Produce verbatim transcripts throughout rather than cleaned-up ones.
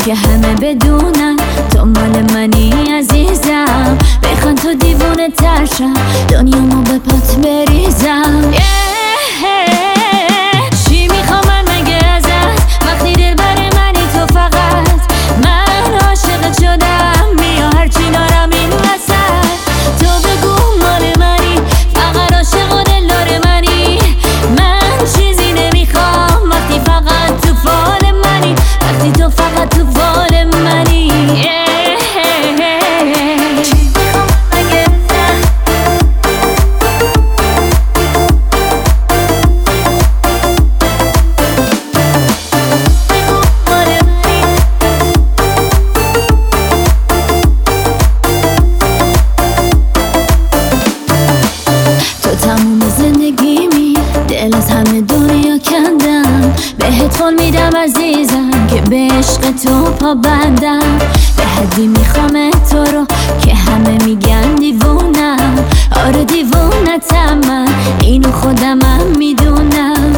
که همه بدونن تو مال منی عزیزم. بخوان تو دیوونه ترشم دنیامو به پات بریزم. چی میخوام من مگه ازت وقتی دل بر منی تو فقط؟ من عاشقت شدم بیا هرچی دارم این وسط. تو بگو مال منی فقط عاشق و دلدار منی. من چیزی نمیخوام وقتی فقط تو فال منی، وقتی تو فقط تو فال منی. تموم زندگیمی دل از همه دنیا کندم. بهت قول میدم عزیزم که به عشق تو پا بندم. به حدی میخوام تو رو که همه میگن دیوونم. آره دیوونتم من، اینو خودمم میدونم.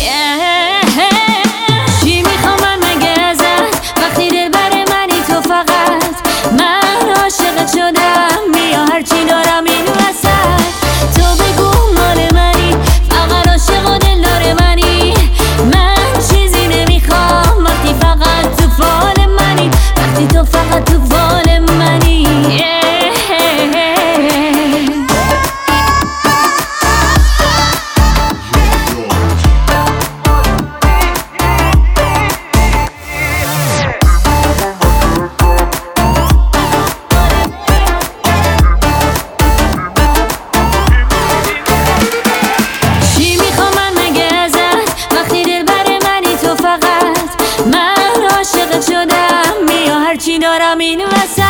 چی میخوام من مگه ازت وقتی دل بر منی تو فقط؟ من عاشقت شدم بیا هرچی دارم این وسط. تو بگو مال منی فقط عاشق و دلدار منی. من چیزی نمیخوام وقتی فقط تو فال منی، وقتی تو فقط تو فال منی. من عاشقت شدم بیا هرچی دارم این وسط.